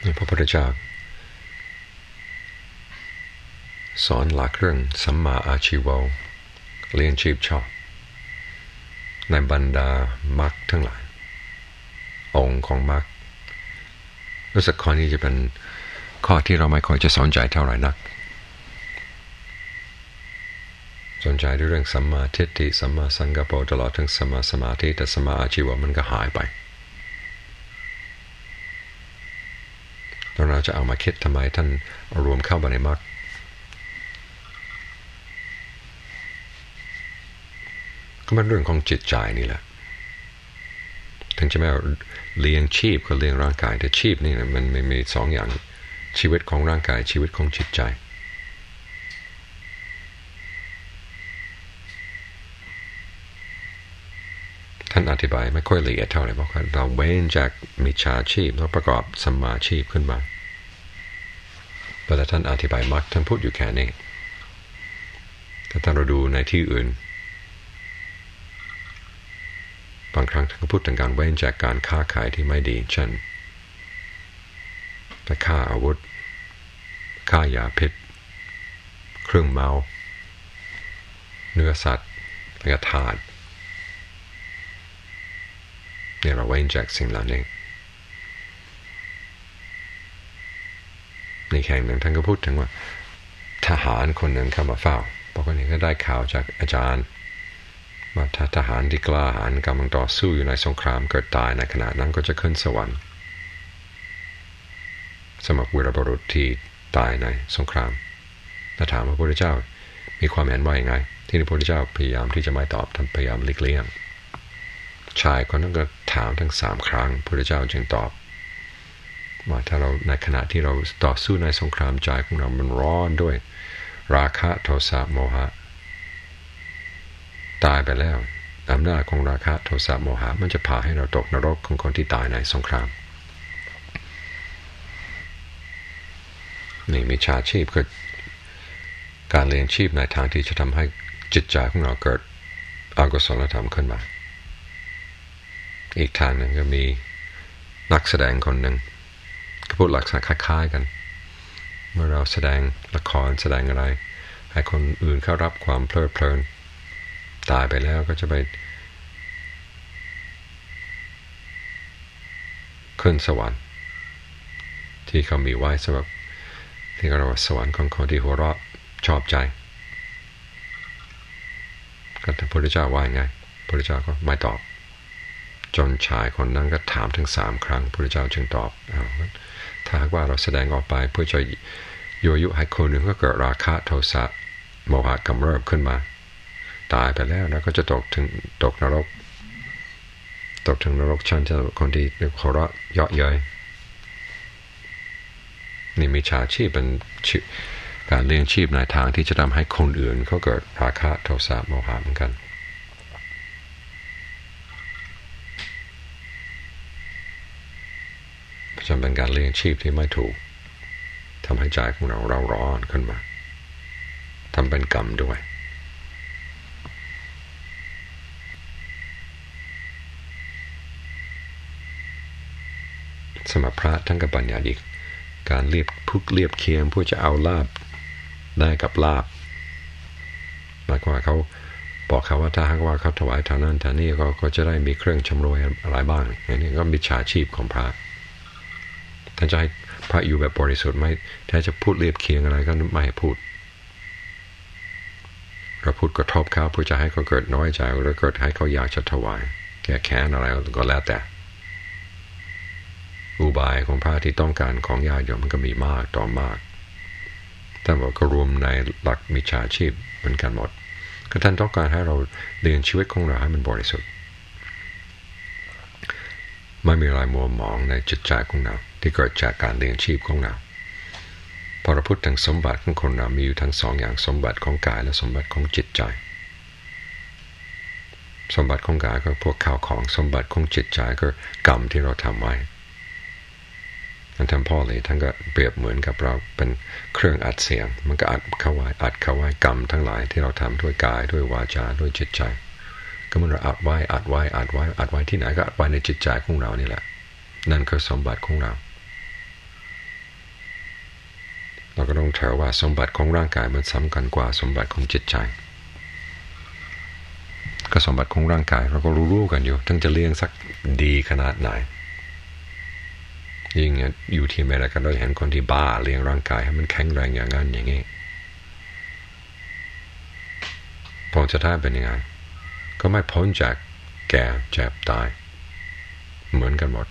พระพุทธเจ้าสอนหลักเรื่องสัมมาอาชีวะเลี้ยงชีพชอบในบรรดามรรคทั้งหลายองค์ของมรรครู้สึกข้อนี้จะเป็นข้อที่เราไม่ค่อยจะสนใจเท่าไหร่นักสนใจเรื่องสัมมาทิฏฐิสัมมาสังกัปปะตลอดถึงสัมมาสมาธิแต่สัมมาอาชีวะมันก็หายไปเราจะเอามาคิดทำไมท่านรวมเข้าไปในมรรคก็เป็นเรื่องของจิตใจนี่แหละถึงจะไม่เลี้ยงชีพก็เลี้ยงร่างกายแต่ชีพนี่มันมีสองอย่างชีวิตของร่างกายชีวิตของจิตใจท่านอธิบายไม่ค่อยละเอียดเท่าไหร่เพราะเราเว้นจากมิจฉาชีพแล้วประกอบสัมมาชีพขึ้นมาเวลาท่านอธิบายมรรคท่านพูดอยู่แค่นี้แต่ถ้าเราดูในที่อื่นบางครั้งท่านก็พูดถึงการเว้นจากการค้าขายที่ไม่ดีเช่นไปฆ่าอาวุธฆ่ายาพิษเครื่องเมาเนื้อสัตว์และก็ทาสเนี่ยเราเว้นจากสิ่งเหล่านี้ในแห่งหนึ่งท่านก็พูดถึงว่าทหารคนหนึ่งเข้ามาเฝ้าปกติก็ได้ข่าวจากอาจารย์ว่าถ้าทหารที่กล้าหาญกำลังต่อสู้อยู่ในสงครามเกิดตายในขณะนั้นก็จะขึ้นสวรรค์สำหรับวีรบุรุษที่ตายในสงครามแต่ถามพระพุทธเจ้ามีความเห็นว่าอย่างไงที่พระพุทธเจ้าพยายามที่จะไม่ตอบท่านพยายามหลีกเลี่ยงชายคนนั้นก็ถามทั้ง3 ครั้งพระพุทธเจ้าจึงตอบว่าถ้าเราในขณะที่เราต่อสู้ในสงครามใจของเรามันร้อนด้วยราคะโทสะโมหะตายไปแล้วอำนาจของราคะโทสะโมหะมันจะพาให้เราตกนรกของคนที่ตายในสงครามนี่มิจฉาชีพคือการเลี้ยงชีพในทางที่จะทำให้จิตใจของเราเกิดอกุศลธรรมขึ้นมาอีกทางหนึ่งก็มีนักแสดงคนหนึ่งก็พูดลักษณะคล้ายๆกันเมื่อเราแสดงละครแสดงอะไรให้คนอื่นเข้ารับความเพลิดเพลินตายไปแล้วก็จะไปขึ้นสวรรค์ที่เขามีไว้สำหรับที่เราสวรรค์ของคนที่หัวเราะชอบใจก็พระพุทธเจ้าว่าไงพระพุทธเจ้าก็ไม่ตอบจนชายคนนั้นก็ถามถึง3 ครั้งพระพุทธเจ้าจึงตอบถ้าหากว่าเราแสดงออกไปเพื่อจะยั่วยุให้คนหนึ่งก็เกิดราคะโทสะโมหะกำเริบขึ้นมาตายไปแล้วนะก็จะตกนรกถึงนรกชั้นจะคนที่หัวเราะเยาะเย้ยนี่มิจฉาชีพเป็นการเลี้ยงชีพในทางที่จะทำให้คนอื่นเขาเกิดราคะโทสะโมหะเหมือนกันจะเป็นการเลี้ยงชีพที่ไม่ถูกทำให้ใจของเราร้อนขึ้นมาทำเป็นกรรมด้วยสมณพระทั้งกับปัญญาดีการเรียบเคียงเพื่อจะเอาลาภได้กับลาภหมายความว่าเขาบอกเขาว่าถ้าหากว่าเขาถวายทางนั้นทางนี้ก็จะได้มีเครื่องชำร่วยอะไรบ้างอย่างนี้ก็มิจฉาชีพของพระท่านจะให้พระอยู่แบบบริสุทธิ์ไม่ถ้าจะพูดเรียบเคียงอะไรก็ไม่ให้พูดเราพูดกระทบเขาเพื่อจะให้เขาเกิดน้อยใจหรือเกิดให้เขาอยากจะถวายแก้แค้นอะไรก็แล้วแต่อุบายของพระที่ต้องการของญาติโยมมันก็มีมากต่อมากท่านบอกก็รวมในหลักมิจฉาชีพเหมือนกันหมดก็ท่านต้องการให้เราเลี้ยงชีวิตของเราให้มันบริสุทธิ์ไม่มีอะไรมัวหมองในจิตใจของเราที่เกิดจากการเลี้ยงชีพของเราพอเราพูดถึงสมบัติของคนเรามีอยู่ทั้ง2 อย่างสมบัติของกายและสมบัติของจิตใจสมบัติของกายก็พวกข้าวของสมบัติของจิตใจก็กรรมที่เราทำไว้ท่านพ่อเลยท่านก็เปรียบเหมือนกับเราเป็นเครื่องอัดเสียงมันก็อัดเข้าไว้กรรมทั้งหลายที่เราทำด้วยกายด้วยวาจาด้วยจิตใจก็มันเราอัดไว้ที่ไหนก็อัดไว้ในจิตใจของเรานี่แหละนั่นคือสมบัติของเราเราก็ต้องถือว่าสมบัติของร่างกายมันสำคัญกว่าสมบัติของจิตใจก็สมบัติของร่างกายเราก็รู้กันอยู่ทั้งจะเลี้ยงสักดีขนาดไหนยิ่งอยู่ที่อเมริกาเราเห็นคนที่บ้าเลี้ยงร่างกายให้มันแข็งแรงอย่างนั้นอย่างนี้ผลจะได้เป็นยังไงก็ไม่พ้นจากแก่เจ็บตายเหมือนกันหมด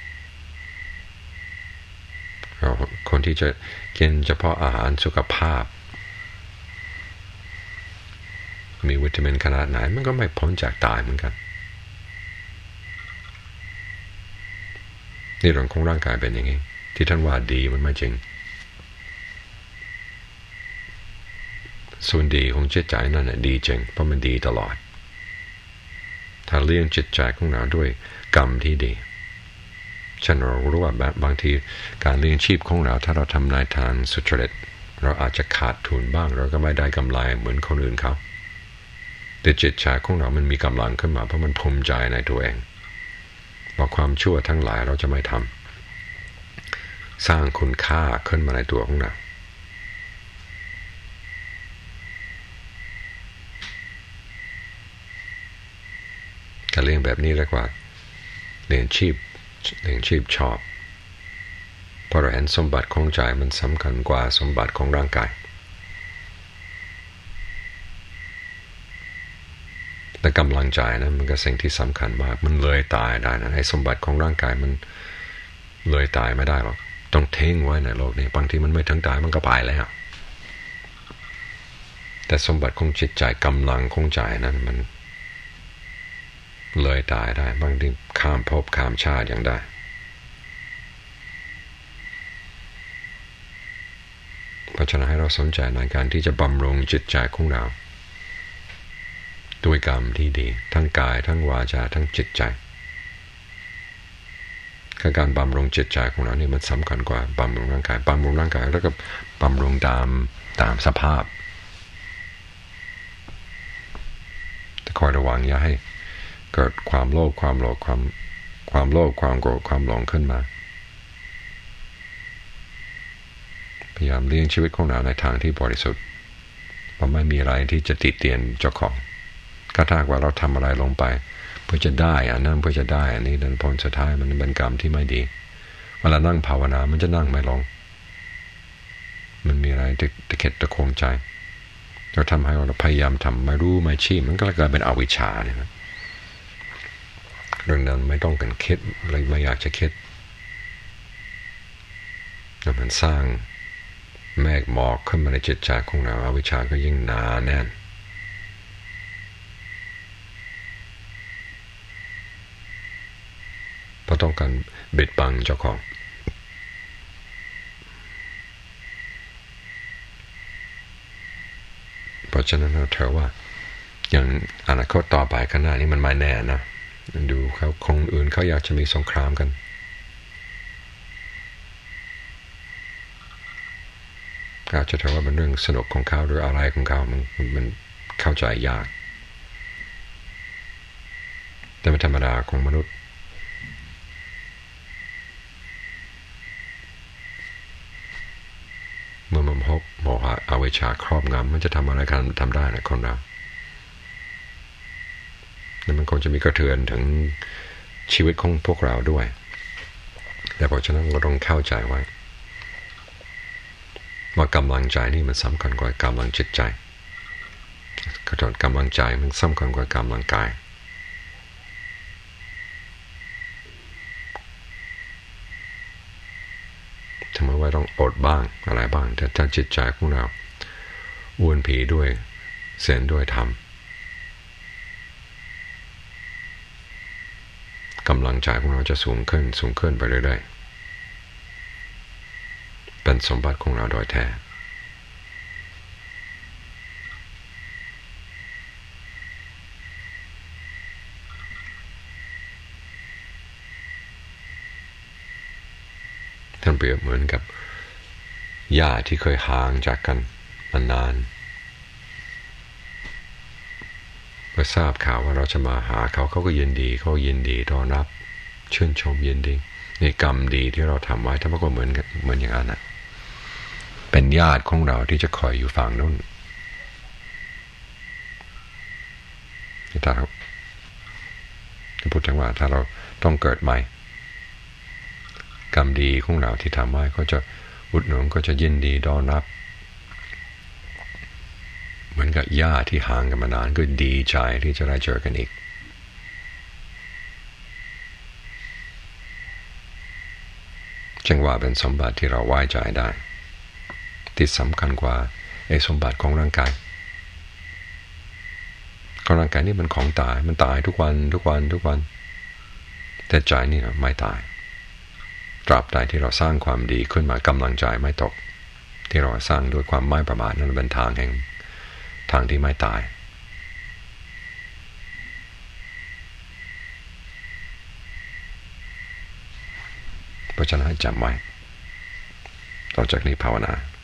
คนที่จะกินเฉพาะอาหารสุขภาพมีวิตามินขนาดไหนมันก็ไม่พ้นจากตายเหมือนกันนี่เรื่องของร่างกายเป็นอย่างนี้ที่ท่านว่าดีมันไม่จริงส่วนดีของจิตใจนั่นแหละดีจริงเพราะมันดีตลอดถ้าเลี้ยงจิตใจของเราด้วยกรรมที่ดีฉันเรารู้ว่าบางทีการเลี้ยงชีพของเราถ้าเราทำนายทานสุจริตเราอาจจะขาดทุนบ้างเราก็ไม่ได้กำไรเหมือนคนอื่นเขาแต่จิตใจของเรามันมีกำลังขึ้นมาเพราะมันภูมิใจในตัวเองว่าความชั่วทั้งหลายเราจะไม่ทำสร้างคุณค่าขึ้นมาในตัวของเราการเลี้ยงแบบนี้เรียกว่าเลี้ยงชีพชอบเพราะเราเห็นสมบัติของใจมันสำคัญกว่าสมบัติของร่างกายแต่กำลังใจนะมันก็สิ่งที่สำคัญมากมันเลยตายได้นะไอ้สมบัติของร่างกายมันเลยตายไม่ได้หรอกต้องทิ้งไว้ในโลกนี้บางทีมันไม่ถึงตายมันก็ไปแล้วแต่สมบัติของจิตใจกำลังของใจนั้นมันเลยตายได้บางทีข้ามภพข้ามชาติยังได้เพราะฉะนั้นให้เราสนใจในการที่จะบำรุงจิตใจของเราด้วยกรรมที่ดีทั้งกายทั้งวาจาทั้งจิตใจการบำรุงจิตใจของเรานี่มันสำคัญกว่าบำรุงร่างกายแล้วก็บำรุงตามสภาพแต่คอยระวังอย่าให้เกิดความโลภความโกรธความหลงขึ้นมาพยายามเลี้ยงชีวิตของเราในทางที่บริสุทธิ์เพราะไม่มีอะไรที่จะติเตียนเจ้าของก็ถ้าว่าเราทำอะไรลงไปเพื่อจะได้อันนั้นเพื่อจะได้อันนี้ผลสุดท้ายมันเป็นกรรมที่ไม่ดีเวลานั่งภาวนามันจะนั่งไม่ลงมันมีอะไรตะเข็ดตะโคงใจเราทำให้เราพยายามทำไม่รู้ไม่ชี้มันก็กลายเป็นอวิชชาเนี่ยนะเรื่องนั้นไม่ต้องกันคิดเลยไม่อยากจะคิดแล้วมันสร้างเมฆหมอกขึ้นมาในจิตใจของเราอวิชชาก็ยิ่งหนาแน่นเพราะต้องการบิดบังเจ้าของเพราะฉะนั้นเราถือว่าอย่างอนาคตต่อไปข้างหน้านี้มันไม่แน่นะดูเขาคงอื่นเขาอยากจะมีสงครามกันอาจจะถือว่าเป็นเรื่องสนุกของเขาหรืออะไรของเขามันเข้าใจยากแต่เป็นธรรมดาของมนุษย์เมื่อมันพบโมหะอวิชชาครอบงำมันจะทำอะไรกันทำได้นะคนเราแล้วมันคงจะมีกระเทือนถึงชีวิตของพวกเราด้วยแต่เพราะฉะนั้นเราต้องเข้าใจไว้ว่ากำลังใจนี่มันสำคัญกว่ากำลังจิตใจกำลังใจมันสำคัญกว่ากำลังกายทำไมว่าต้องอดบ้างอะไรบ้างแต่ถ้าจิตใจของเราอ้วนผีด้วยเส้นด้วยธรรมกำลังใจของเราจะสูงขึ้นไปเรื่อยๆเป็นสมบัติของเราโดยแท้ท่านเปรียบเหมือนกับญาติที่เคยห่างจากกันมานานเมื่อทราบข่าวว่าเราจะมาหาเขาก็ยินดีต้อนรับชื่นชมยินดีในกรรมดีที่เราทำไว้ถ้ามันก็เหมือนอย่างนั้นนะไปเป็นญาติของเราที่จะคอยอยู่ฝั่งนู้นถ้าเราพูดถึงว่าถ้าเราต้องเกิดใหม่กรรมดีของเราที่ทำไว้ก็จะอุดหนุนก็จะยินดีต้อนรับเหมือนกับญาติที่ห่างกันมานานก็ดีใจที่จะได้เจอกันอีกจึงว่าเป็นสมบัติที่เราไว้ใจได้ที่สำคัญกว่าไอ้สมบัติของร่างกายร่างกายนี่มันของตายมันตายทุกวันแต่ใจนี่ไม่ตายตราบใดที่เราสร้างความดีขึ้นมากำลังใจไม่ตกที่เราสร้างด้วยความไม่ประมาทนั้นเป็นทางที่ไม่ตายเพราะฉะนั้นให้จำไว้ต่อจากนี้ภาวนา